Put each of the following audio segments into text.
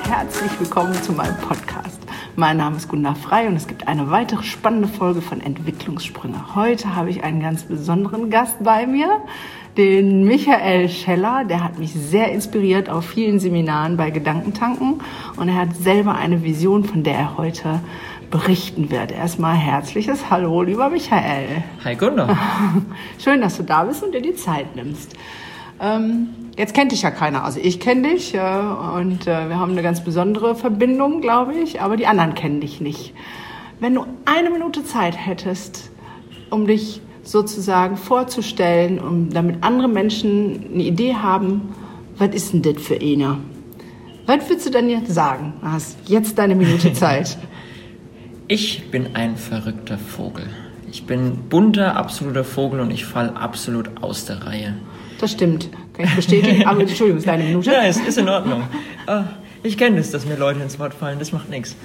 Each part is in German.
herzlich willkommen zu meinem Podcast. Mein Name ist Gunda Frei und es gibt eine weitere spannende Folge von Entwicklungssprünge. Heute habe ich einen ganz besonderen Gast bei mir, den Michael Scheller. Der hat mich sehr inspiriert auf vielen Seminaren bei Gedankentanken und er hat selber eine Vision, von der er heute berichten wird. Erstmal herzliches Hallo, lieber Michael. Hi Gunda. Schön, dass du da bist und dir die Zeit nimmst. Jetzt kennt dich ja keiner, also ich kenne dich und wir haben eine ganz besondere Verbindung, glaube ich, aber die anderen kennen dich nicht. Wenn du 1 Minute Zeit hättest, um dich sozusagen vorzustellen, damit andere Menschen eine Idee haben, was ist denn das für einer? Was würdest du denn jetzt sagen? Du hast jetzt deine Minute Zeit. Ich bin ein verrückter Vogel. Ich bin bunter, absoluter Vogel und ich falle absolut aus der Reihe. Das stimmt, kann ich bestätigen, aber Entschuldigung, ist deine Minute? Ja, es ist in Ordnung. Ich kenne das, dass mir Leute ins Wort fallen, das macht nichts.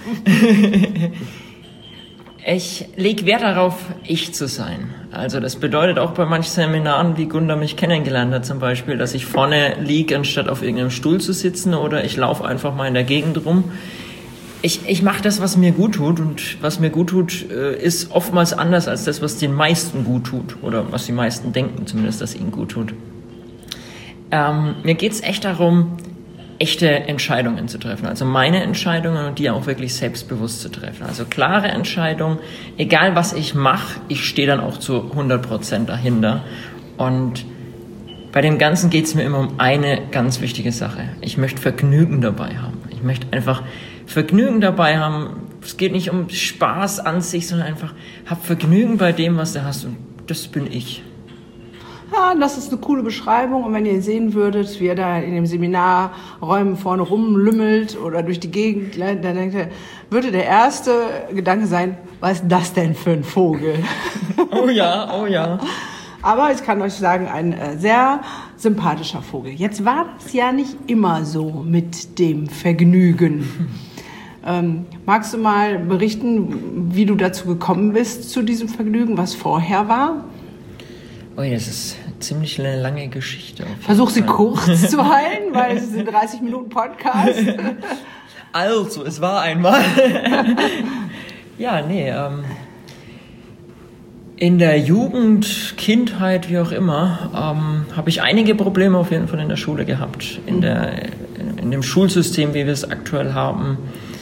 Ich lege Wert darauf, ich zu sein. Also das bedeutet auch bei manchen Seminaren, wie Gunda mich kennengelernt hat zum Beispiel, dass ich vorne liege, anstatt auf irgendeinem Stuhl zu sitzen, oder ich laufe einfach mal in der Gegend rum. Ich mache das, was mir gut tut, und was mir gut tut, ist oftmals anders als das, was den meisten gut tut, oder was die meisten denken zumindest, dass ihnen gut tut. Mir geht's echt darum, echte Entscheidungen zu treffen, also meine Entscheidungen, und die auch wirklich selbstbewusst zu treffen. Also klare Entscheidungen, egal was ich mache, ich stehe dann auch zu 100% dahinter. Und bei dem Ganzen geht's mir immer um eine ganz wichtige Sache. Ich möchte Vergnügen dabei haben. Ich möchte einfach Vergnügen dabei haben. Es geht nicht um Spaß an sich, sondern einfach, hab Vergnügen bei dem, was du hast, und das bin ich. Ja, das ist eine coole Beschreibung, und wenn ihr sehen würdet, wie er da in den Seminarräumen vorne rumlümmelt oder durch die Gegend, dann würde der erste Gedanke sein, was ist das denn für ein Vogel? Oh ja, oh ja. Aber ich kann euch sagen, ein sehr sympathischer Vogel. Jetzt war es ja nicht immer so mit dem Vergnügen. Magst du mal berichten, wie du dazu gekommen bist, zu diesem Vergnügen, was vorher war? Oh ja, das ist ziemlich eine lange Geschichte. Versuch sie kurz zu halten, weil es ist ein 30 Minuten Podcast. Also, es war einmal. Ja, nee, in der Jugend, Kindheit, wie auch immer, habe ich einige Probleme auf jeden Fall in der Schule gehabt. In dem Schulsystem, wie wir es aktuell haben.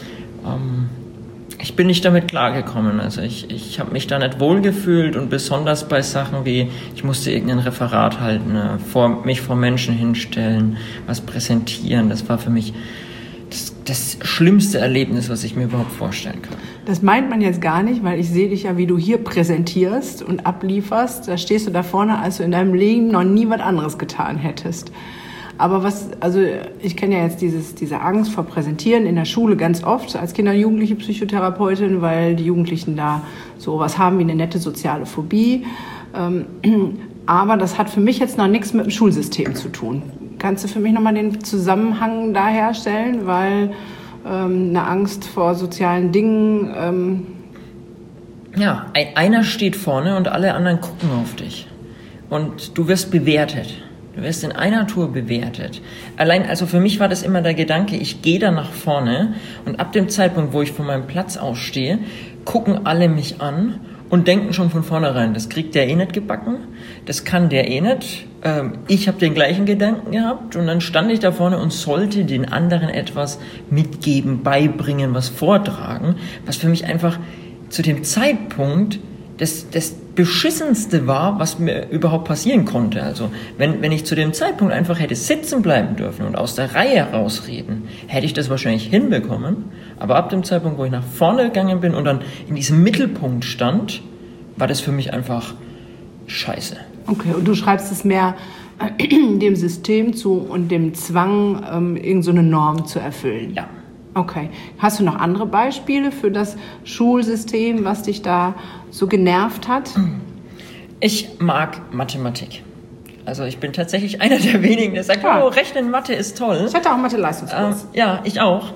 Ich bin nicht damit klargekommen. Also ich habe mich da nicht wohlgefühlt, und besonders bei Sachen wie, ich musste irgendein Referat halten, mich vor Menschen hinstellen, was präsentieren. Das war für mich das schlimmste Erlebnis, was ich mir überhaupt vorstellen kann. Das meint man jetzt gar nicht, weil ich sehe dich ja, wie du hier präsentierst und ablieferst. Da stehst du da vorne, als du in deinem Leben noch nie was anderes getan hättest. Aber ich kenne ja jetzt diese Angst vor Präsentieren in der Schule ganz oft als Kinder- und Jugendliche Psychotherapeutin, weil die Jugendlichen da so was haben wie eine nette soziale Phobie. Aber das hat für mich jetzt noch nichts mit dem Schulsystem zu tun. Kannst du für mich nochmal den Zusammenhang da herstellen? Weil eine Angst vor sozialen Dingen... Ja, einer steht vorne und alle anderen gucken auf dich. Und du wirst bewertet. Du wirst in einer Tour bewertet. Allein, also für mich war das immer der Gedanke, ich gehe da nach vorne, und ab dem Zeitpunkt, wo ich von meinem Platz aus stehe, gucken alle mich an und denken schon von vornherein, das kriegt der eh nicht gebacken, das kann der eh nicht. Ich habe den gleichen Gedanken gehabt, und dann stand ich da vorne und sollte den anderen etwas mitgeben, beibringen, was vortragen, was für mich einfach zu dem Zeitpunkt das Beschissenste war, was mir überhaupt passieren konnte. Also wenn ich zu dem Zeitpunkt einfach hätte sitzen bleiben dürfen und aus der Reihe rausreden, hätte ich das wahrscheinlich hinbekommen. Aber ab dem Zeitpunkt, wo ich nach vorne gegangen bin und dann in diesem Mittelpunkt stand, war das für mich einfach scheiße. Okay, und du schreibst es mehr dem System zu und dem Zwang, irgend so eine Norm zu erfüllen. Ja. Okay. Hast du noch andere Beispiele für das Schulsystem, was dich da so genervt hat? Ich mag Mathematik. Also ich bin tatsächlich einer der wenigen, der sagt, oh, Rechnen, Mathe ist toll. Ich hatte auch Mathe-Leistungskurs. Ja, ich auch.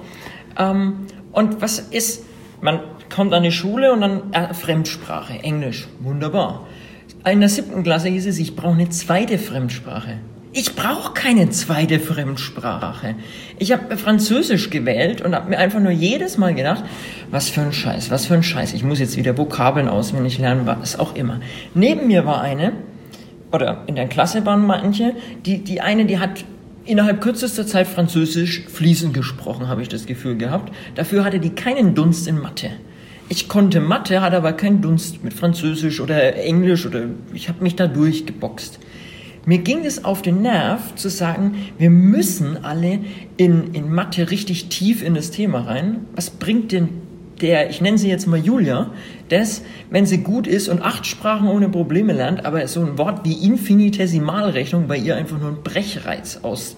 Und was ist, man kommt an die Schule und dann Fremdsprache, Englisch, wunderbar. In der 7. Klasse hieß es, ich brauche eine zweite Fremdsprache. Ich brauche keine zweite Fremdsprache. Ich habe Französisch gewählt und habe mir einfach nur jedes Mal gedacht, was für ein Scheiß. Ich muss jetzt wieder Vokabeln auswendig lernen, was auch immer. Neben mir war eine, oder in der Klasse waren manche, die hat innerhalb kürzester Zeit Französisch fließend gesprochen, habe ich das Gefühl gehabt. Dafür hatte die keinen Dunst in Mathe. Ich konnte Mathe, hatte aber keinen Dunst mit Französisch oder Englisch oder ich habe mich da durchgeboxt. Mir ging es auf den Nerv zu sagen, wir müssen alle in Mathe richtig tief in das Thema rein. Was bringt denn ich nenne sie jetzt mal Julia, das, wenn sie gut ist und 8 Sprachen ohne Probleme lernt, aber so ein Wort wie Infinitesimalrechnung bei ihr einfach nur einen Brechreiz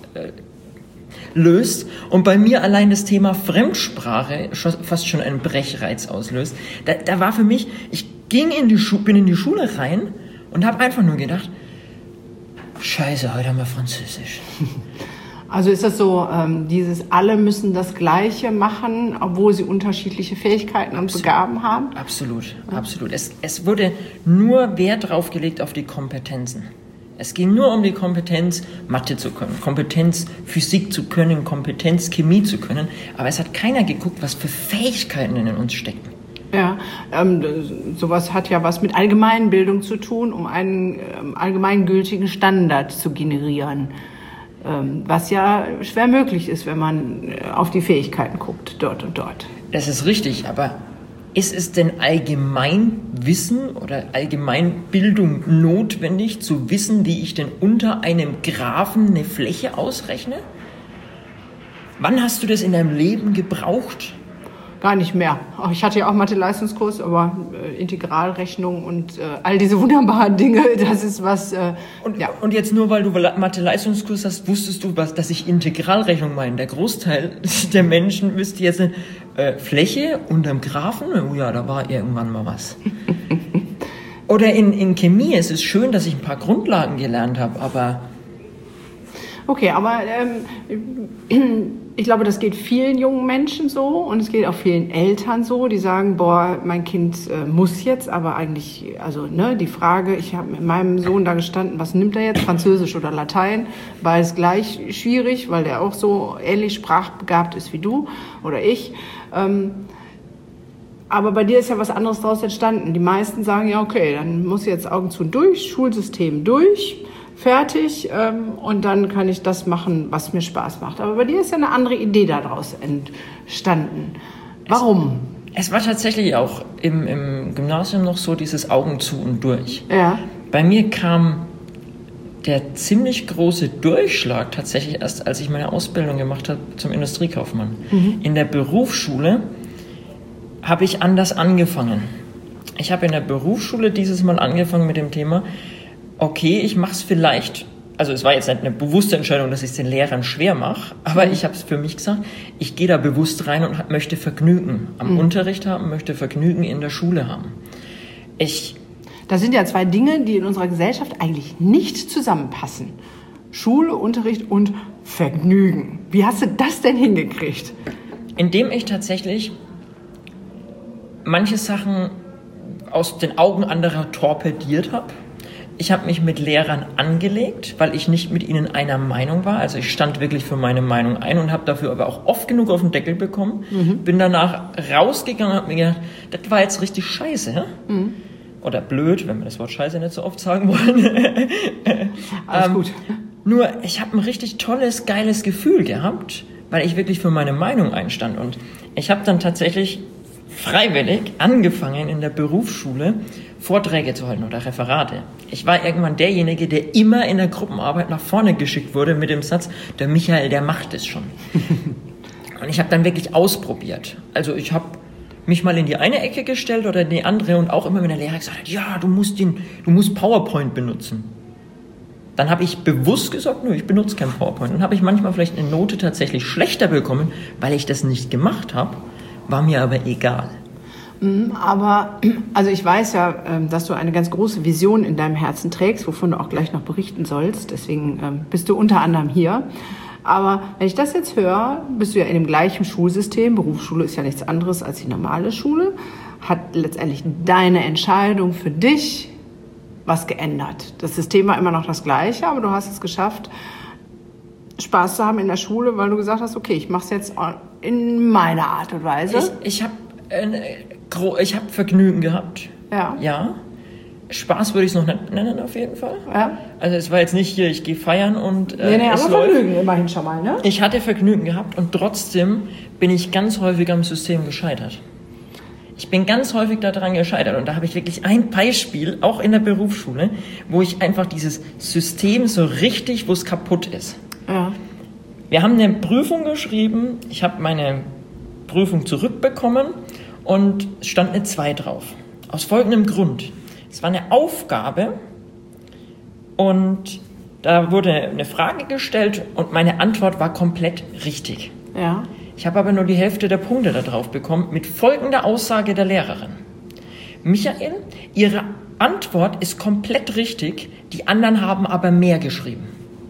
auslöst und bei mir allein das Thema Fremdsprache fast schon einen Brechreiz auslöst. Da war für mich, ich bin in die Schule rein und habe einfach nur gedacht, Scheiße, heute haben wir Französisch. Also ist das so, alle müssen das Gleiche machen, obwohl sie unterschiedliche Fähigkeiten und Begaben haben? Absolut. Es wurde nur Wert drauf gelegt auf die Kompetenzen. Es ging nur um die Kompetenz, Mathe zu können, Kompetenz, Physik zu können, Kompetenz, Chemie zu können. Aber es hat keiner geguckt, was für Fähigkeiten in uns stecken. Ja, sowas hat ja was mit Allgemeinbildung zu tun, um einen allgemeingültigen Standard zu generieren. Was ja schwer möglich ist, wenn man auf die Fähigkeiten guckt, dort und dort. Das ist richtig, aber ist es denn Allgemeinwissen oder Allgemeinbildung notwendig, zu wissen, wie ich denn unter einem Graphen eine Fläche ausrechne? Wann hast du das in deinem Leben gebraucht? Gar nicht mehr. Ich hatte ja auch Mathe-Leistungskurs, aber Integralrechnung und all diese wunderbaren Dinge, das ist was... ja. Und jetzt nur, weil du Mathe-Leistungskurs hast, wusstest du, dass ich Integralrechnung meine. Der Großteil der Menschen wüsste jetzt Fläche unterm Graphen. Oh ja, da war irgendwann mal was. Oder in Chemie, es ist schön, dass ich ein paar Grundlagen gelernt habe, aber... Okay, aber ich glaube, das geht vielen jungen Menschen so und es geht auch vielen Eltern so, die sagen, boah, mein Kind muss jetzt, aber eigentlich, die Frage, ich habe mit meinem Sohn da gestanden, was nimmt er jetzt, Französisch oder Latein, beides gleich schwierig, weil der auch so ähnlich sprachbegabt ist wie du oder ich. Aber bei dir ist ja was anderes daraus entstanden. Die meisten sagen, ja okay, dann muss jetzt Augen zu und durch, Schulsystem durch, fertig und dann kann ich das machen, was mir Spaß macht. Aber bei dir ist ja eine andere Idee daraus entstanden. Warum? Es war tatsächlich auch im Gymnasium noch so dieses Augen zu und durch. Ja. Bei mir kam der ziemlich große Durchschlag tatsächlich erst, als ich meine Ausbildung gemacht habe zum Industriekaufmann. Mhm. In der Berufsschule habe ich anders angefangen. Ich habe in der Berufsschule dieses Mal angefangen mit dem Thema, okay, ich mache es vielleicht, also es war jetzt nicht eine bewusste Entscheidung, dass ich es den Lehrern schwer mache, aber ich habe es für mich gesagt, ich gehe da bewusst rein und möchte Vergnügen am Unterricht haben, möchte Vergnügen in der Schule haben. Das sind ja 2 Dinge, die in unserer Gesellschaft eigentlich nicht zusammenpassen. Schule, Unterricht und Vergnügen. Wie hast du das denn hingekriegt? Indem ich tatsächlich manche Sachen aus den Augen anderer torpediert habe. Ich habe mich mit Lehrern angelegt, weil ich nicht mit ihnen einer Meinung war. Also ich stand wirklich für meine Meinung ein und habe dafür aber auch oft genug auf den Deckel bekommen. Bin danach rausgegangen und habe mir gedacht, das war jetzt richtig scheiße. Ja? Oder blöd, wenn wir das Wort scheiße nicht so oft sagen wollen. Alles gut. Nur, ich habe ein richtig tolles, geiles Gefühl gehabt, weil ich wirklich für meine Meinung einstand. Und ich habe dann tatsächlich freiwillig angefangen in der Berufsschule Vorträge zu halten oder Referate. Ich war irgendwann derjenige, der immer in der Gruppenarbeit nach vorne geschickt wurde mit dem Satz, der Michael, der macht es schon. Und ich habe dann wirklich ausprobiert. Also ich habe mich mal in die eine Ecke gestellt oder in die andere und auch immer, wenn der Lehrer gesagt hat, ja, du musst PowerPoint benutzen. Dann habe ich bewusst gesagt, nö, ich benutze kein PowerPoint. Dann habe ich manchmal vielleicht eine Note tatsächlich schlechter bekommen, weil ich das nicht gemacht habe, war mir aber egal. Aber, also ich weiß ja, dass du eine ganz große Vision in deinem Herzen trägst, wovon du auch gleich noch berichten sollst. Deswegen bist du unter anderem hier. Aber wenn ich das jetzt höre, bist du ja in dem gleichen Schulsystem. Berufsschule ist ja nichts anderes als die normale Schule. Hat letztendlich deine Entscheidung für dich was geändert. Das System war immer noch das gleiche, aber du hast es geschafft, Spaß zu haben in der Schule, weil du gesagt hast, okay, ich mache es jetzt in meiner Art und Weise. Ich habe Vergnügen gehabt. Ja. Spaß würde ich es noch nicht nennen, auf jeden Fall. Ja. Also es war jetzt nicht hier, ich gehe feiern und nee, aber Vergnügen immerhin schon mal, ne? Ich hatte Vergnügen gehabt und trotzdem bin ich ganz häufig am System gescheitert. Ich bin ganz häufig daran gescheitert und da habe ich wirklich ein Beispiel, auch in der Berufsschule, wo ich einfach dieses System so richtig, wo es kaputt ist. Ja. Wir haben eine Prüfung geschrieben, ich habe meine Prüfung zurückbekommen und es stand eine 2 drauf. Aus folgendem Grund. Es war eine Aufgabe und da wurde eine Frage gestellt und meine Antwort war komplett richtig. Ja. Ich habe aber nur die Hälfte der Punkte da drauf bekommen mit folgender Aussage der Lehrerin. Michael, Ihre Antwort ist komplett richtig, die anderen haben aber mehr geschrieben.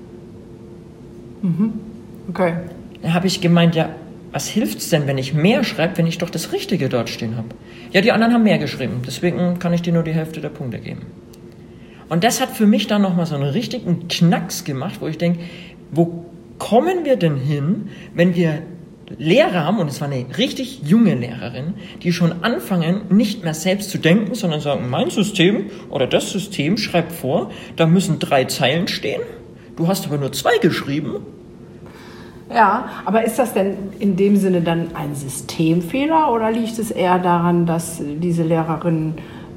Okay. Da habe ich gemeint, ja, was hilft's denn, wenn ich mehr schreibe, wenn ich doch das Richtige dort stehen habe? Ja, die anderen haben mehr geschrieben, deswegen kann ich dir nur die Hälfte der Punkte geben. Und das hat für mich dann nochmal so einen richtigen Knacks gemacht, wo ich denke, wo kommen wir denn hin, wenn wir Lehrer haben, und es war eine richtig junge Lehrerin, die schon anfangen, nicht mehr selbst zu denken, sondern sagen, mein System oder das System schreibt vor, da müssen 3 Zeilen stehen, du hast aber nur 2 geschrieben. Ja, aber ist das denn in dem Sinne dann ein Systemfehler oder liegt es eher daran, dass diese Lehrerin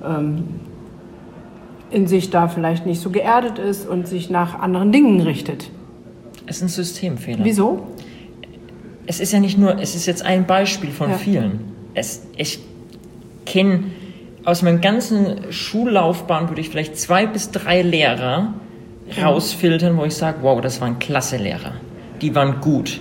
in sich da vielleicht nicht so geerdet ist und sich nach anderen Dingen richtet? Es ist ein Systemfehler. Wieso? Es ist ja nicht nur, es ist jetzt ein Beispiel von vielen. Ich kenne aus meiner ganzen Schullaufbahn, würde ich vielleicht 2 bis 3 Lehrer rausfiltern, wo ich sage, wow, das waren klasse Lehrer. Die waren gut.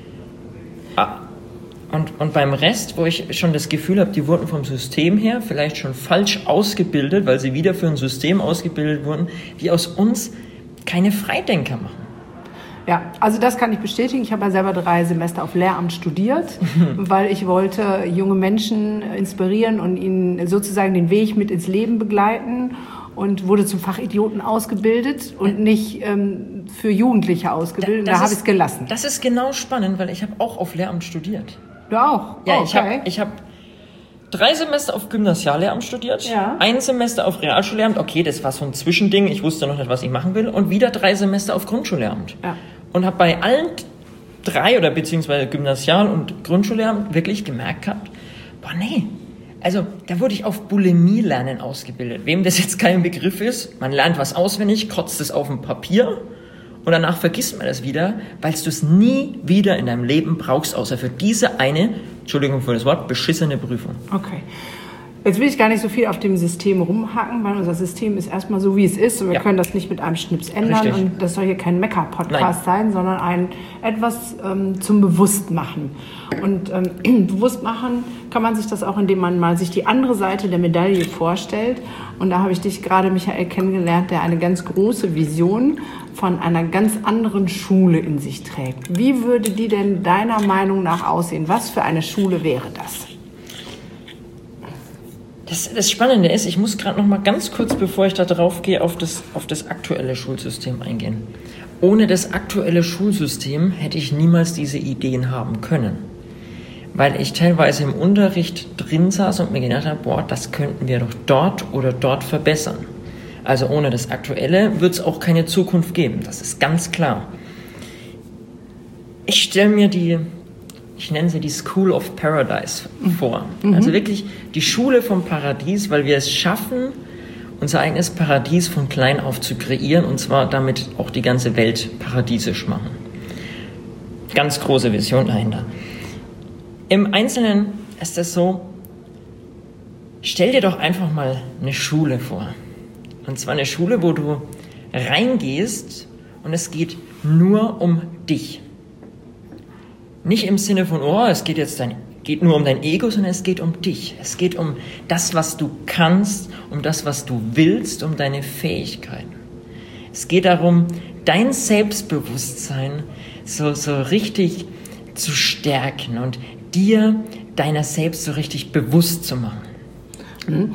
Und beim Rest, wo ich schon das Gefühl habe, die wurden vom System her vielleicht schon falsch ausgebildet, weil sie wieder für ein System ausgebildet wurden, die aus uns keine Freidenker machen. Ja, also das kann ich bestätigen. Ich habe ja selber 3 Semester auf Lehramt studiert, weil ich wollte junge Menschen inspirieren und ihnen sozusagen den Weg mit ins Leben begleiten und wurde zum Fachidioten ausgebildet und nicht für Jugendliche ausgebildet. Da habe ich es gelassen. Das ist genau spannend, weil ich habe auch auf Lehramt studiert. Du auch? Ja, okay. Ich habe 3 Semester auf Gymnasiallehramt studiert, ja. 1 Semester auf Realschullehramt, okay, das war so ein Zwischending, ich wusste noch nicht, was ich machen will, und wieder 3 Semester auf Grundschullehramt. Ja. Und habe bei allen 3 oder beziehungsweise Gymnasial- und Grundschullehramt wirklich gemerkt gehabt, boah, nee, also da wurde ich auf Bulimie-Lernen ausgebildet. Wem das jetzt kein Begriff ist, man lernt was auswendig, kotzt es auf dem Papier und danach vergisst man das wieder, weil du es nie wieder in deinem Leben brauchst, außer für diese eine, Entschuldigung für das Wort, beschissene Prüfung. Okay. Jetzt will ich gar nicht so viel auf dem System rumhacken, weil unser System ist erstmal so, wie es ist und wir können das nicht mit einem Schnips ändern. Richtig. Und das soll hier kein Mecker-Podcast sein, sondern ein etwas zum Bewusstmachen. Und bewusst machen kann man sich das auch, indem man mal sich die andere Seite der Medaille vorstellt. Und da habe ich dich gerade, Michael, kennengelernt, der eine ganz große Vision von einer ganz anderen Schule in sich trägt. Wie würde die denn deiner Meinung nach aussehen? Was für eine Schule wäre das? Das Spannende ist, ich muss gerade noch mal ganz kurz, bevor ich da drauf gehe, auf das aktuelle Schulsystem eingehen. Ohne das aktuelle Schulsystem hätte ich niemals diese Ideen haben können. Weil ich teilweise im Unterricht drin saß und mir gedacht habe, boah, das könnten wir doch dort oder dort verbessern. Also ohne das Aktuelle wird es auch keine Zukunft geben, das ist ganz klar. Ich stelle mir ich nenne sie die School of Paradise vor. Also wirklich die Schule vom Paradies, weil wir es schaffen, unser eigenes Paradies von klein auf zu kreieren und zwar damit auch die ganze Welt paradiesisch machen. Ganz große Vision dahinter. Im Einzelnen ist es so, stell dir doch einfach mal eine Schule vor. Und zwar eine Schule, wo du reingehst und es geht nur um dich. Nicht im Sinne von, oh, es geht nur um dein Ego, sondern es geht um dich. Es geht um das, was du kannst, um das, was du willst, um deine Fähigkeiten. Es geht darum, dein Selbstbewusstsein so richtig zu stärken und dir deiner selbst so richtig bewusst zu machen.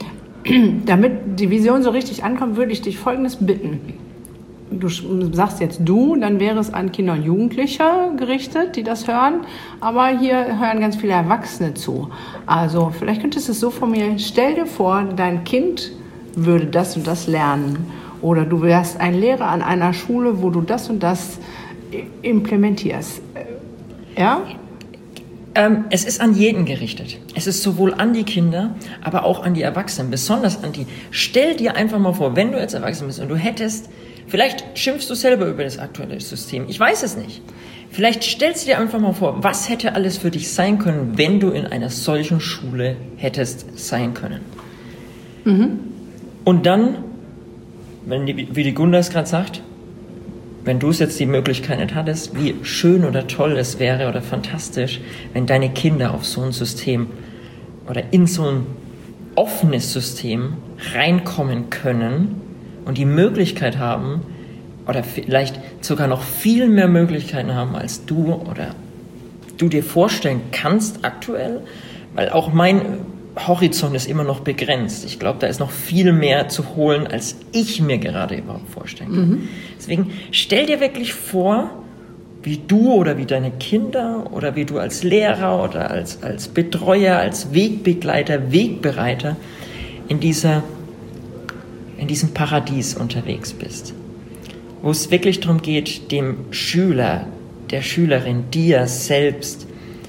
damit die Vision so richtig ankommt, würde ich dich Folgendes bitten. Du sagst jetzt du, dann wäre es an Kinder und Jugendliche gerichtet, die das hören. Aber hier hören ganz viele Erwachsene zu. Also vielleicht könntest du es so formulieren. Stell dir vor, dein Kind würde das und das lernen. Oder du wärst ein Lehrer an einer Schule, wo du das und das implementierst. Ja? Es ist an jeden gerichtet. Es ist sowohl an die Kinder, aber auch an die Erwachsenen. Besonders an die. Stell dir einfach mal vor, wenn du jetzt erwachsen bist und du hättest, vielleicht schimpfst du selber über das aktuelle System. Ich weiß es nicht. Vielleicht stellst du dir einfach mal vor, was hätte alles für dich sein können, wenn du in einer solchen Schule hättest sein können. Mhm. Und dann, wie die Gunda es gerade sagt, wenn du es jetzt die Möglichkeit nicht hattest, wie schön oder toll es wäre oder fantastisch, wenn deine Kinder auf so ein System oder in so ein offenes System reinkommen können und die Möglichkeit haben oder vielleicht sogar noch viel mehr Möglichkeiten haben, als du oder du dir vorstellen kannst aktuell, weil auch mein Horizont ist immer noch begrenzt. Ich glaube, da ist noch viel mehr zu holen, als ich mir gerade überhaupt vorstellen kann. Mhm. Deswegen stell dir wirklich vor, wie du oder wie deine Kinder oder wie du als Lehrer oder als Betreuer, als Wegbegleiter, Wegbereiter in diesem Paradies unterwegs bist. Wo es wirklich darum geht, dem Schüler, der Schülerin, dir selbst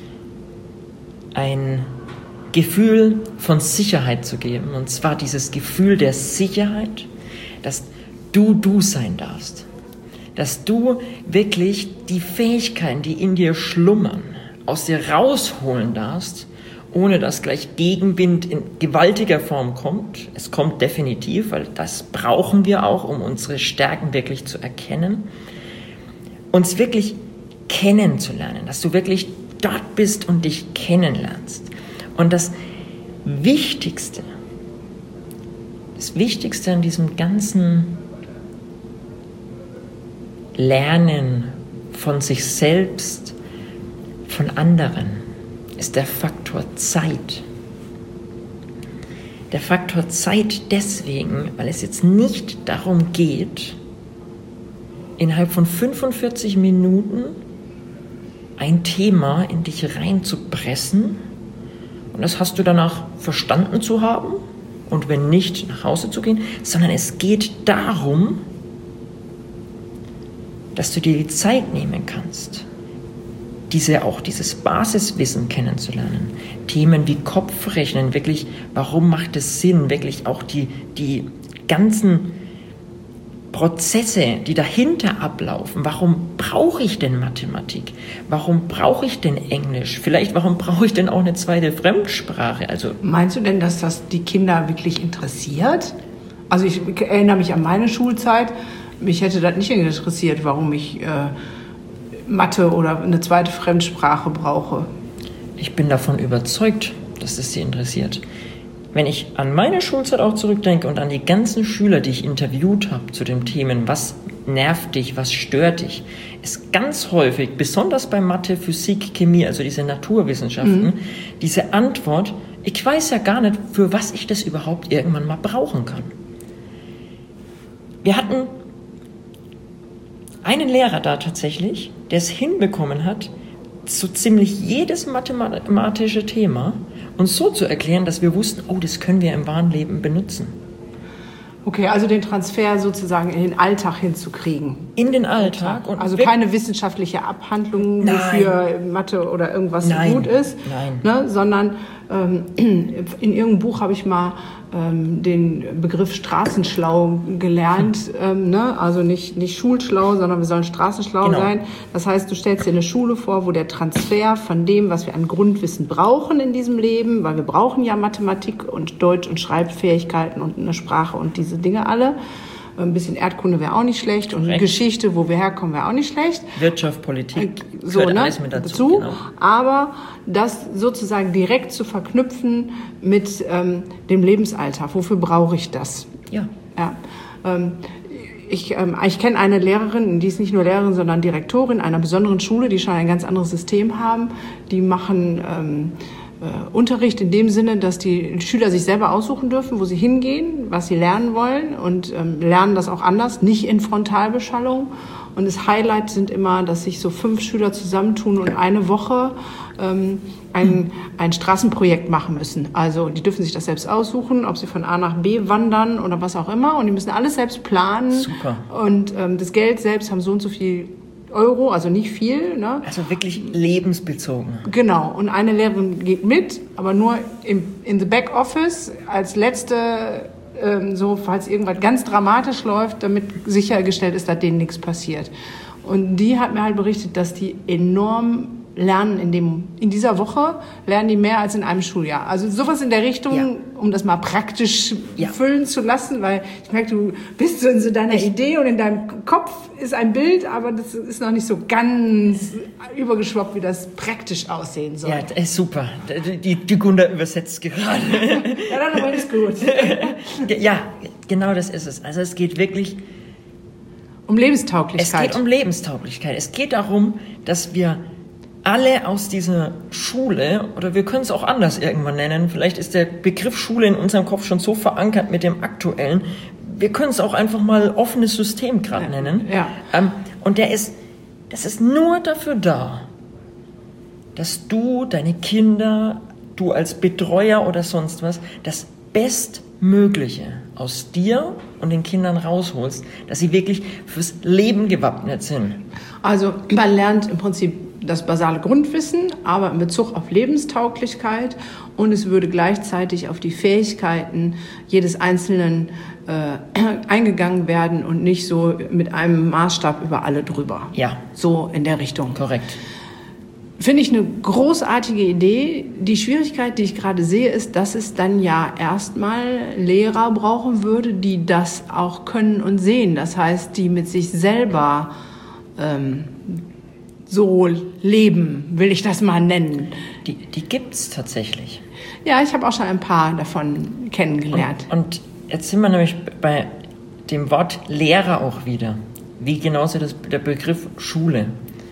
ein Gefühl von Sicherheit zu geben. Und zwar dieses Gefühl der Sicherheit, dass du sein darfst. Dass du wirklich die Fähigkeiten, die in dir schlummern, aus dir rausholen darfst, ohne dass gleich Gegenwind in gewaltiger Form kommt. Es kommt definitiv, weil das brauchen wir auch, um unsere Stärken wirklich zu erkennen. Uns wirklich kennenzulernen, dass du wirklich dort bist und dich kennenlernst. Und das Wichtigste an diesem ganzen Lernen von sich selbst, von anderen, ist der Faktor Zeit. Der Faktor Zeit deswegen, weil es jetzt nicht darum geht, innerhalb von 45 Minuten ein Thema in dich reinzupressen, und das hast du danach verstanden zu haben und wenn nicht, nach Hause zu gehen, sondern es geht darum, dass du dir die Zeit nehmen kannst, dieses Basiswissen kennenzulernen. Themen wie Kopfrechnen, wirklich, warum macht es Sinn, wirklich auch die ganzen Prozesse, die dahinter ablaufen. Warum brauche ich denn Mathematik? Warum brauche ich denn Englisch? Vielleicht, warum brauche ich denn auch eine zweite Fremdsprache? Also, meinst du denn, dass das die Kinder wirklich interessiert? Also ich erinnere mich an meine Schulzeit. Mich hätte das nicht interessiert, warum ich Mathe oder eine zweite Fremdsprache brauche. Ich bin davon überzeugt, dass es sie interessiert. Wenn ich an meine Schulzeit auch zurückdenke und an die ganzen Schüler, die ich interviewt habe zu den Themen, was nervt dich, was stört dich, ist ganz häufig, besonders bei Mathe, Physik, Chemie, also diese Naturwissenschaften, diese Antwort, ich weiß ja gar nicht, für was ich das überhaupt irgendwann mal brauchen kann. Wir hatten einen Lehrer da tatsächlich, der es hinbekommen hat, so ziemlich jedes mathematische Thema uns so zu erklären, dass wir wussten, oh, das können wir im wahren Leben benutzen. Okay, also den Transfer sozusagen in den Alltag hinzukriegen. In den Alltag. Und also keine wissenschaftliche Abhandlung, wofür Mathe oder irgendwas gut ist, ne, sondern in irgendeinem Buch habe ich mal den Begriff straßenschlau gelernt, ne? Also nicht schulschlau, sondern wir sollen straßenschlau sein. Das heißt, du stellst dir eine Schule vor, wo der Transfer von dem, was wir an Grundwissen brauchen in diesem Leben, weil wir brauchen ja Mathematik und Deutsch- und Schreibfähigkeiten und eine Sprache und diese Dinge alle. Ein bisschen Erdkunde wäre auch nicht schlecht und Geschichte, wo wir herkommen, wäre auch nicht schlecht. Wirtschaft, Politik, so, gehört alles mit dazu. Genau. Aber das sozusagen direkt zu verknüpfen mit dem Lebensalltag. Wofür brauche ich das? Ja. Ich kenne eine Lehrerin, die ist nicht nur Lehrerin, sondern Direktorin einer besonderen Schule, die schon ein ganz anderes System haben. Die machen Unterricht in dem Sinne, dass die Schüler sich selber aussuchen dürfen, wo sie hingehen, was sie lernen wollen und lernen das auch anders, nicht in Frontalbeschallung. Und das Highlight sind immer, dass sich so 5 Schüler zusammentun und eine Woche ein Straßenprojekt machen müssen. Also die dürfen sich das selbst aussuchen, ob sie von A nach B wandern oder was auch immer. Und die müssen alles selbst planen. Super. Und das Geld selbst haben so und so viel Euro, also nicht viel. Ne? Also wirklich lebensbezogen. Genau. Und eine Lehrerin geht mit, aber nur in the back office als letzte, so falls irgendwas ganz dramatisch läuft, damit sichergestellt ist, dass denen nichts passiert. Und die hat mir halt berichtet, dass die enorm lernen in dieser Woche, lernen die mehr als in einem Schuljahr. Also sowas in der Richtung, um das mal praktisch füllen zu lassen, weil ich merke, du bist so in so deiner Idee und in deinem Kopf ist ein Bild, aber das ist noch nicht so ganz übergeschwappt, wie das praktisch aussehen soll. Ja, das ist super. Die Gunda übersetzt gerade. Ja, dann aber ist gut. Ja, genau das ist es. Also es geht wirklich um Lebenstauglichkeit. Es geht um Lebenstauglichkeit. Es geht darum, dass wir alle aus dieser Schule, oder wir können es auch anders irgendwann nennen, vielleicht ist der Begriff Schule in unserem Kopf schon so verankert mit dem aktuellen, wir können es auch einfach mal offenes System gerade nennen. Ja. Und das ist nur dafür da, dass du, deine Kinder, du als Betreuer oder sonst was, das Bestmögliche aus dir und den Kindern rausholst, dass sie wirklich fürs Leben gewappnet sind. Also man lernt im Prinzip das basale Grundwissen, aber in Bezug auf Lebenstauglichkeit, und es würde gleichzeitig auf die Fähigkeiten jedes Einzelnen eingegangen werden und nicht so mit einem Maßstab über alle drüber. Ja. So in der Richtung. Korrekt. Finde ich eine großartige Idee. Die Schwierigkeit, die ich gerade sehe, ist, dass es dann ja erstmal Lehrer brauchen würde, die das auch können und sehen. Das heißt, die mit sich selber so leben, will ich das mal nennen. Die gibt's tatsächlich. Ja, ich habe auch schon ein paar davon kennengelernt. Und jetzt sind wir nämlich bei dem Wort Lehrer auch wieder. Wie genauso der Begriff Schule.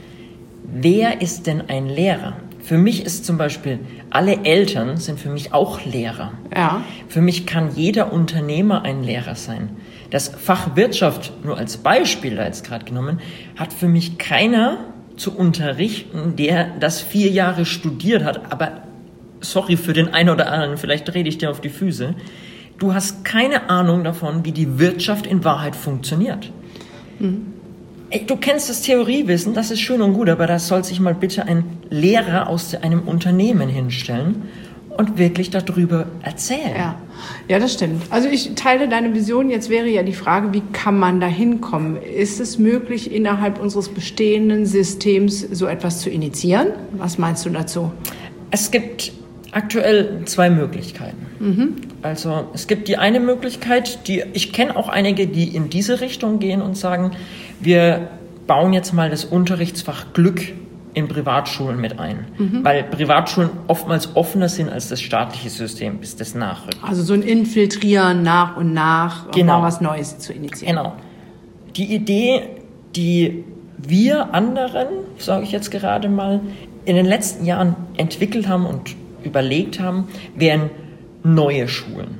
Wer ist denn ein Lehrer? Für mich ist zum Beispiel, alle Eltern sind für mich auch Lehrer. Ja. Für mich kann jeder Unternehmer ein Lehrer sein. Das Fach Wirtschaft, nur als Beispiel da jetzt gerade genommen, hat für mich keiner zu unterrichten, der das 4 Jahre studiert hat. Aber sorry für den einen oder anderen, vielleicht rede ich dir auf die Füße. Du hast keine Ahnung davon, wie die Wirtschaft in Wahrheit funktioniert. Mhm. Du kennst das Theoriewissen, das ist schön und gut, aber da soll sich mal bitte ein Lehrer aus einem Unternehmen hinstellen und wirklich darüber erzählen. Ja, das stimmt. Also ich teile deine Vision. Jetzt wäre ja die Frage, wie kann man da hinkommen? Ist es möglich, innerhalb unseres bestehenden Systems so etwas zu initiieren? Was meinst du dazu? Es gibt aktuell 2 Möglichkeiten. Mhm. Also es gibt die eine Möglichkeit, ich kenne auch einige, die in diese Richtung gehen und sagen, wir bauen jetzt mal das Unterrichtsfach Glück in Privatschulen mit ein, weil Privatschulen oftmals offener sind als das staatliche System, bis das nachrückt. Also so ein Infiltrieren nach und nach, um mal was Neues zu initiieren. Genau. Die Idee, die wir anderen, sage ich jetzt gerade mal, in den letzten Jahren entwickelt haben und überlegt haben, wären neue Schulen.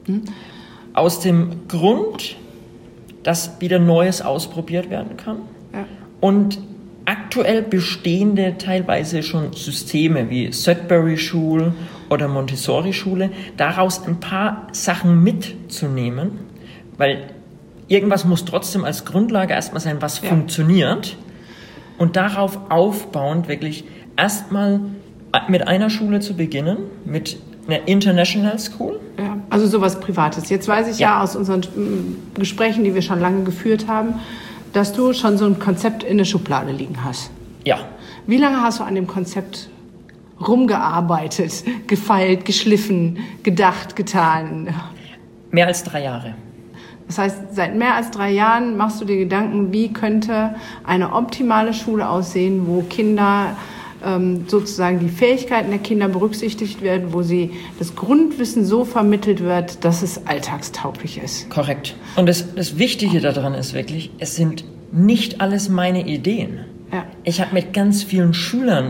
Aus dem Grund, dass wieder Neues ausprobiert werden kann und aktuell bestehende teilweise schon Systeme wie Sudbury-Schule oder Montessori-Schule, daraus ein paar Sachen mitzunehmen, weil irgendwas muss trotzdem als Grundlage erstmal sein, was funktioniert, und darauf aufbauend wirklich erstmal mit einer Schule zu beginnen, mit einer International School. Ja, also sowas Privates. Jetzt weiß ich ja aus unseren Gesprächen, die wir schon lange geführt haben, dass du schon so ein Konzept in der Schublade liegen hast. Ja. Wie lange hast du an dem Konzept rumgearbeitet, gefeilt, geschliffen, gedacht, getan? Mehr als 3 Jahre. Das heißt, seit mehr als 3 Jahren machst du dir Gedanken, wie könnte eine optimale Schule aussehen, wo Kinder sozusagen die Fähigkeiten der Kinder berücksichtigt werden, wo sie das Grundwissen so vermittelt wird, dass es alltagstauglich ist. Korrekt. Und das Wichtige daran ist wirklich, es sind nicht alles meine Ideen. Ja. Ich habe mit ganz vielen Schülern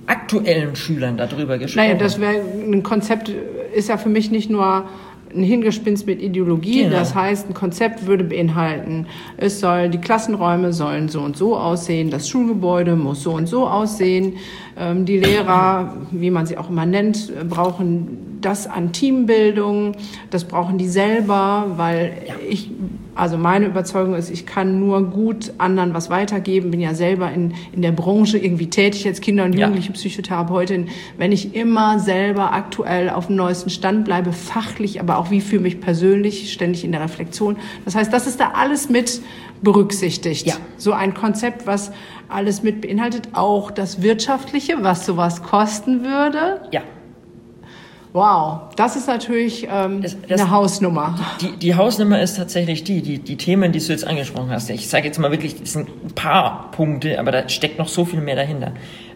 aktuellen Schülern darüber gesprochen? Naja, das wäre ein Konzept, ist ja für mich nicht nur ein Hingespinst mit Ideologie. Genau. Das heißt, ein Konzept würde beinhalten, die Klassenräume sollen so und so aussehen, das Schulgebäude muss so und so aussehen. Die Lehrer, wie man sie auch immer nennt, brauchen das an Teambildung. Das brauchen die selber, weil also meine Überzeugung ist, ich kann nur gut anderen was weitergeben, bin ja selber in der Branche irgendwie tätig als Kinder- und Jugendliche Psychotherapeutin. Wenn ich immer selber aktuell auf dem neuesten Stand bleibe, fachlich, aber auch wie für mich persönlich, ständig in der Reflexion. Das heißt, das ist da alles mit berücksichtigt. Ja. So ein Konzept, was alles mit beinhaltet, auch das Wirtschaftliche, was sowas kosten würde. Ja. Wow, das ist natürlich eine Hausnummer. Die Hausnummer ist tatsächlich die Themen, die du jetzt angesprochen hast. Ich sage jetzt mal wirklich, das sind ein paar Punkte, aber da steckt noch so viel mehr dahinter.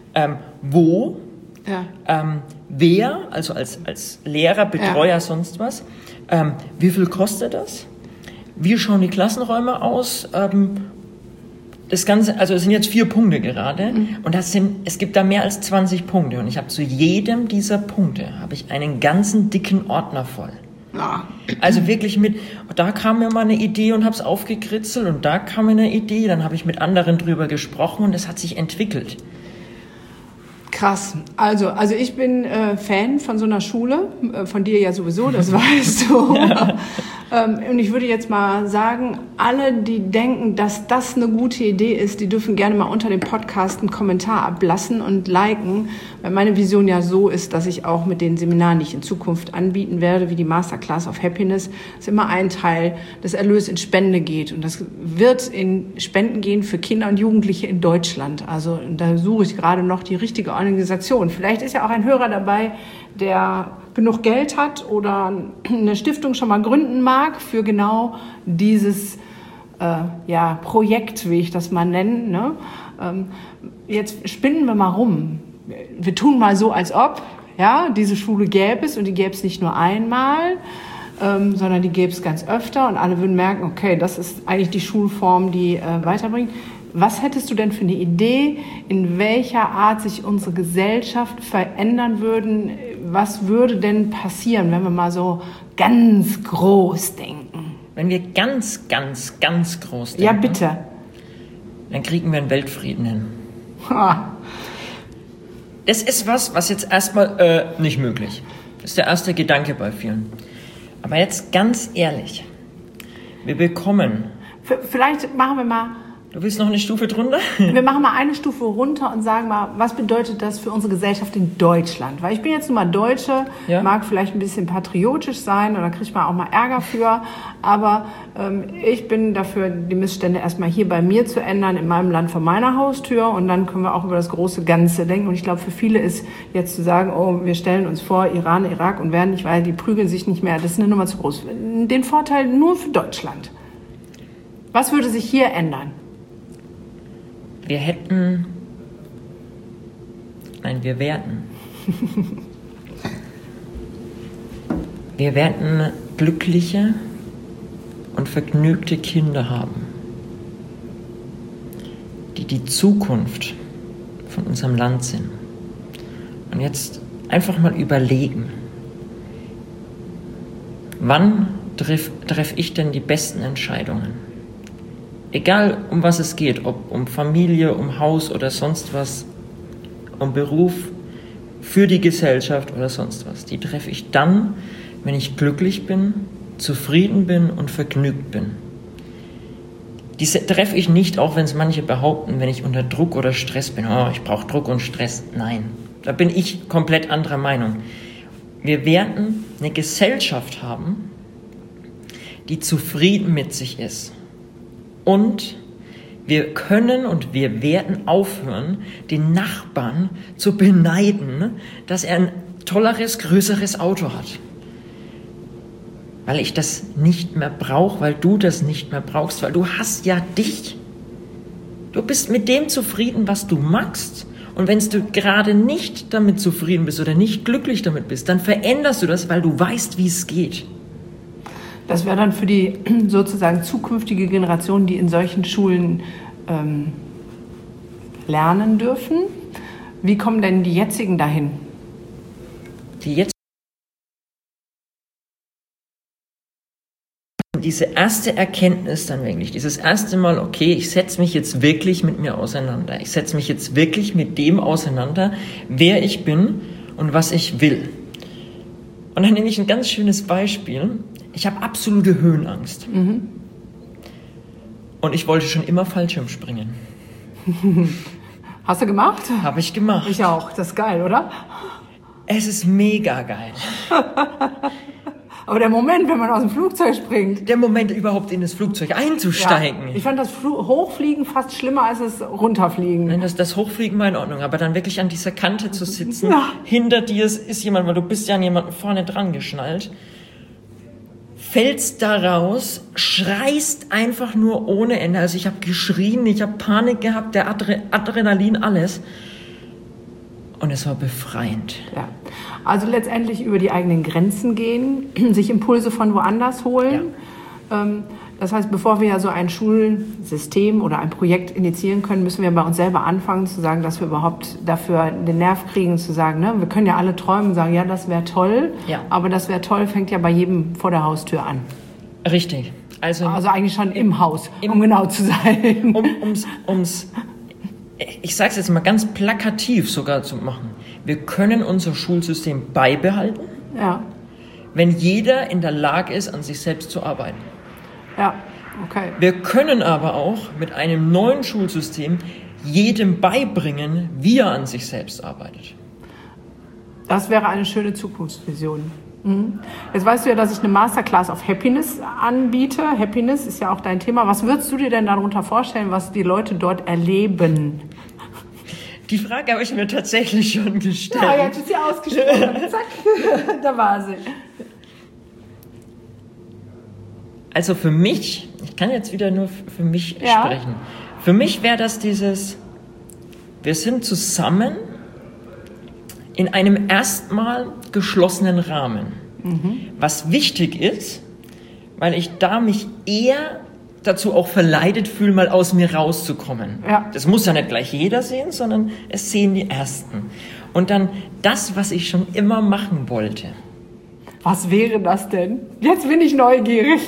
Wer, also als Lehrer, Betreuer, sonst was, wie viel kostet das? Wie schauen die Klassenräume aus? Das Ganze, also es sind jetzt 4 Punkte gerade und es gibt da mehr als 20 Punkte und ich habe zu jedem dieser Punkte einen ganzen dicken Ordner voll. Ja. Also wirklich da kam mir mal eine Idee und habe es aufgekritzelt und da kam mir eine Idee, dann habe ich mit anderen drüber gesprochen und es hat sich entwickelt. Krass. Also ich bin Fan von so einer Schule, von dir ja sowieso, das weißt du. Ja. Und ich würde jetzt mal sagen, alle, die denken, dass das eine gute Idee ist, die dürfen gerne mal unter dem Podcast einen Kommentar ablassen und liken, weil meine Vision ja so ist, dass ich auch mit den Seminaren, die ich in Zukunft anbieten werde, wie die Masterclass of Happiness, dass immer ein Teil des Erlös in Spende geht. Und das wird in Spenden gehen für Kinder und Jugendliche in Deutschland. Also da suche ich gerade noch die richtige Organisation. Vielleicht ist ja auch ein Hörer dabei, der genug Geld hat oder eine Stiftung schon mal gründen mag für genau dieses Projekt, wie ich das mal nenne. Ne? Jetzt spinnen wir mal rum. Wir tun mal so, als ob diese Schule gäbe es und die gäbe es nicht nur einmal, sondern die gäbe es ganz öfter und alle würden merken, okay, das ist eigentlich die Schulform, die weiterbringt. Was hättest du denn für eine Idee, in welcher Art sich unsere Gesellschaft verändern würden? Was würde denn passieren, wenn wir mal so ganz groß denken? Wenn wir ganz, ganz, ganz groß denken. Ja, bitte. Dann kriegen wir einen Weltfrieden hin. Das ist was jetzt erstmal nicht möglich. Das ist der erste Gedanke bei vielen. Aber jetzt ganz ehrlich, wir bekommen... Vielleicht machen wir mal... Du willst noch eine Stufe drunter? Wir machen mal eine Stufe runter und sagen mal, was bedeutet das für unsere Gesellschaft in Deutschland? Weil ich bin jetzt nun mal Deutsche, mag vielleicht ein bisschen patriotisch sein oder kriegt man auch mal Ärger für, aber ich bin dafür, die Missstände erstmal hier bei mir zu ändern, in meinem Land vor meiner Haustür und dann können wir auch über das große Ganze denken. Und ich glaube, für viele ist jetzt zu sagen, oh, wir stellen uns vor, Iran, Irak und werden nicht, weil die prügeln sich nicht mehr, das ist eine Nummer zu groß. Den Vorteil nur für Deutschland. Was würde sich hier ändern? Wir werden glückliche und vergnügte Kinder haben, die die Zukunft von unserem Land sind. Und jetzt einfach mal überlegen, wann treffe ich denn die besten Entscheidungen? Egal, um was es geht, ob um Familie, um Haus oder sonst was, um Beruf, für die Gesellschaft oder sonst was. Die treffe ich dann, wenn ich glücklich bin, zufrieden bin und vergnügt bin. Diese treffe ich nicht, auch wenn es manche behaupten, wenn ich unter Druck oder Stress bin. Oh, ich brauche Druck und Stress. Nein, da bin ich komplett anderer Meinung. Wir werden eine Gesellschaft haben, die zufrieden mit sich ist. Und wir können und wir werden aufhören, den Nachbarn zu beneiden, dass er ein tolleres, größeres Auto hat. Weil ich das nicht mehr brauche, weil du das nicht mehr brauchst, weil du hast ja dich. Du bist mit dem zufrieden, was du magst. Und wenn du gerade nicht damit zufrieden bist oder nicht glücklich damit bist, dann veränderst du das, weil du weißt, wie es geht. Das wäre dann für die sozusagen zukünftige Generation, die in solchen Schulen lernen dürfen, Wie kommen denn die jetzigen dahin? Diese erste Erkenntnis dann wirklich, dieses erste Mal, okay, ich setze mich jetzt wirklich mit mir auseinander. Ich setze mich jetzt wirklich mit dem auseinander, wer ich bin und was ich will. Und dann nehme ich ein ganz schönes Beispiel. Ich habe absolute Höhenangst. Mhm. Und ich wollte schon immer Fallschirm springen. Hast du gemacht? Habe ich gemacht. Ich auch. Das ist geil, oder? Es ist mega geil. Aber der Moment, wenn man aus dem Flugzeug springt. Der Moment, überhaupt in das Flugzeug einzusteigen. Ja, ich fand das Hochfliegen fast schlimmer als das Runterfliegen. Nein, das Hochfliegen war in Ordnung, aber dann wirklich an dieser Kante zu sitzen, hinter dir ist jemand, weil du bist ja an jemanden vorne dran geschnallt, fällst da raus, schreist einfach nur ohne Ende. Also ich habe geschrien, ich habe Panik gehabt, der Adrenalin, alles. Und es war befreiend. Ja. Also letztendlich über die eigenen Grenzen gehen, sich Impulse von woanders holen. Ja. Das heißt, bevor wir ja so ein Schulsystem oder ein Projekt initiieren können, müssen wir bei uns selber anfangen zu sagen, dass wir überhaupt dafür den Nerv kriegen, zu sagen, ne, wir können ja alle träumen und sagen, ja, das wäre toll. Ja. Aber das wäre toll, fängt ja bei jedem vor der Haustür an. Richtig. Also eigentlich schon im Haus, um genau zu sein. Ich sage es jetzt mal ganz plakativ sogar zu machen. Wir können unser Schulsystem beibehalten, wenn jeder in der Lage ist, an sich selbst zu arbeiten. Ja, okay. Wir können aber auch mit einem neuen Schulsystem jedem beibringen, wie er an sich selbst arbeitet. Das wäre eine schöne Zukunftsvision. Jetzt weißt du ja, dass ich eine Masterclass auf Happiness anbiete. Happiness ist ja auch dein Thema. Was würdest du dir denn darunter vorstellen, was die Leute dort erleben? Die Frage habe ich mir tatsächlich schon gestellt. Ja, jetzt ist sie ausgesprochen. Zack, da war sie. Also für mich, ich kann jetzt wieder nur für mich sprechen. Für mich wäre das wir sind zusammen in einem erstmal geschlossenen Rahmen. Was wichtig ist, weil ich da mich eher dazu auch verleitet fühle, mal aus mir rauszukommen. Ja. Das muss ja nicht gleich jeder sehen, sondern es sehen die Ersten. Und dann das, was ich schon immer machen wollte. Was wäre das denn? Jetzt bin ich neugierig.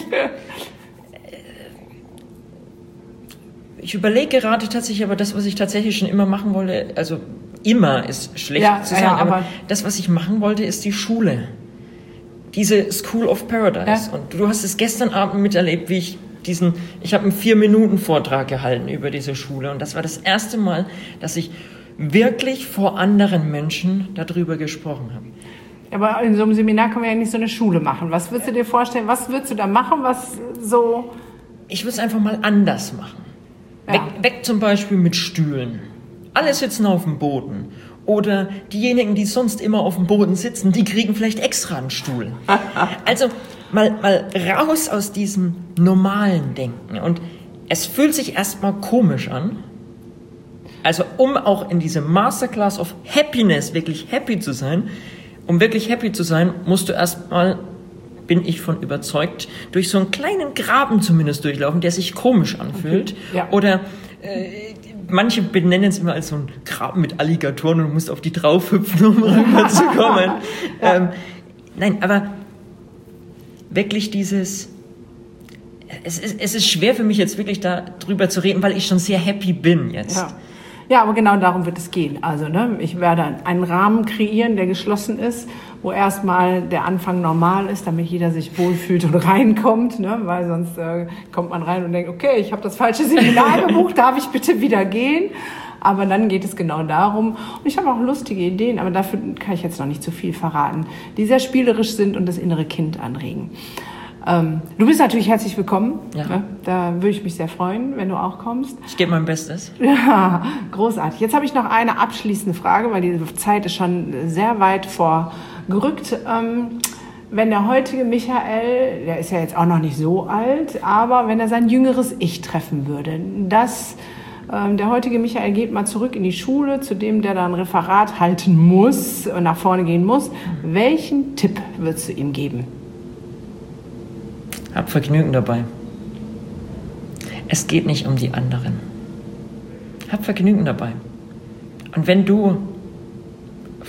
Ich überlege gerade tatsächlich, aber das, was ich tatsächlich schon immer machen wollte, also immer ist schlecht zu sagen, aber das, was ich machen wollte, ist die Schule. Diese School of Paradise. Ja. Und du hast es gestern Abend miterlebt, wie ich habe einen 4-Minuten-Vortrag gehalten über diese Schule. Und das war das erste Mal, dass ich wirklich vor anderen Menschen darüber gesprochen habe. Aber in so einem Seminar kann man ja nicht so eine Schule machen. Was würdest du dir vorstellen? Was würdest du da machen, was so... Ich würde es einfach mal anders machen. Ja. Weg zum Beispiel mit Stühlen. Alle sitzen auf dem Boden. Oder diejenigen, die sonst immer auf dem Boden sitzen, die kriegen vielleicht extra einen Stuhl. Also mal raus aus diesem normalen Denken. Und es fühlt sich erstmal komisch an. Also um auch in diese Masterclass of Happiness wirklich happy zu sein, musst du erstmal, bin ich von überzeugt, durch so einen kleinen Graben zumindest durchlaufen, der sich komisch anfühlt. Okay. Ja. Oder manche benennen es immer als so einen Graben mit Alligatoren und du musst auf die draufhüpfen, um rüberzukommen. Nein, aber wirklich es ist schwer für mich jetzt wirklich darüber zu reden, weil ich schon sehr happy bin jetzt. Ja, aber genau darum wird es gehen. Also, ich werde einen Rahmen kreieren, der geschlossen ist, wo erstmal der Anfang normal ist, damit jeder sich wohlfühlt und reinkommt, weil sonst kommt man rein und denkt, okay, ich habe das falsche Seminar gebucht, darf ich bitte wieder gehen? Aber dann geht es genau darum. Und ich habe auch lustige Ideen, aber dafür kann ich jetzt noch nicht zu viel verraten, die sehr spielerisch sind und das innere Kind anregen. Du bist natürlich herzlich willkommen. Ja. Da würde ich mich sehr freuen, wenn du auch kommst. Ich gebe mein Bestes. Ja, großartig. Jetzt habe ich noch eine abschließende Frage, weil die Zeit ist schon sehr weit vorgerückt. Wenn der heutige Michael, der ist ja jetzt auch noch nicht so alt, aber wenn er sein jüngeres Ich treffen würde, der heutige Michael geht mal zurück in die Schule, zu dem der dann ein Referat halten muss und nach vorne gehen muss. Welchen Tipp würdest du ihm geben? Hab Vergnügen dabei. Es geht nicht um die anderen. Hab Vergnügen dabei. Und wenn du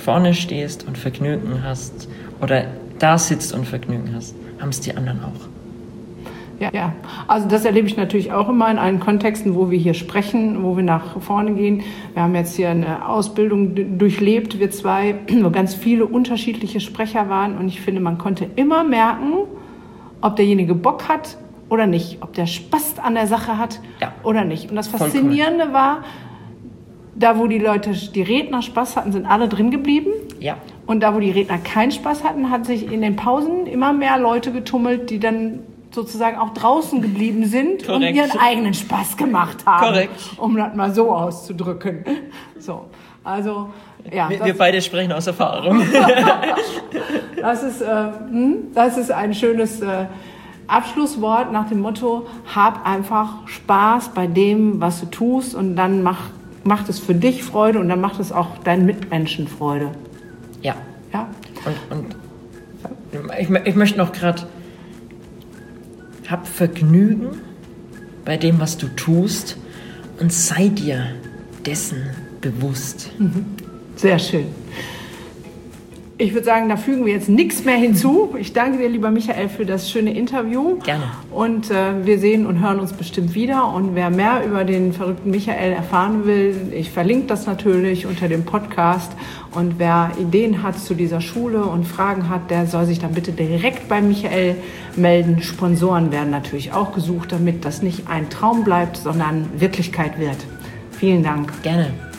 vorne stehst und Vergnügen hast oder da sitzt und Vergnügen hast, haben es die anderen auch. Ja, also das erlebe ich natürlich auch immer in allen Kontexten, wo wir hier sprechen, wo wir nach vorne gehen. Wir haben jetzt hier eine Ausbildung durchlebt, wir zwei, wo ganz viele unterschiedliche Sprecher waren. Und ich finde, man konnte immer merken, ob derjenige Bock hat oder nicht, ob der Spaß an der Sache hat oder nicht. Und das Faszinierende war, da wo die Redner Spaß hatten, sind alle drin geblieben. Ja. Und da wo die Redner keinen Spaß hatten, hat sich in den Pausen immer mehr Leute getummelt, die dann sozusagen auch draußen geblieben sind und ihren eigenen Spaß gemacht haben. Korrekt. Um das mal so auszudrücken. So, also, ja. Wir beide sprechen aus Erfahrung. Das ist ein schönes Abschlusswort nach dem Motto, hab einfach Spaß bei dem, was du tust und dann macht es für dich Freude und dann macht es auch deinen Mitmenschen Freude. Ja. Ja. Und ich möchte noch gerade, hab Vergnügen bei dem, was du tust und sei dir dessen bewusst. Sehr schön. Ich würde sagen, da fügen wir jetzt nichts mehr hinzu. Ich danke dir, lieber Michael, für das schöne Interview. Gerne. Und wir sehen und hören uns bestimmt wieder. Und wer mehr über den verrückten Michael erfahren will, ich verlinke das natürlich unter dem Podcast. Und wer Ideen hat zu dieser Schule und Fragen hat, der soll sich dann bitte direkt bei Michael melden. Sponsoren werden natürlich auch gesucht, damit das nicht ein Traum bleibt, sondern Wirklichkeit wird. Vielen Dank. Gerne.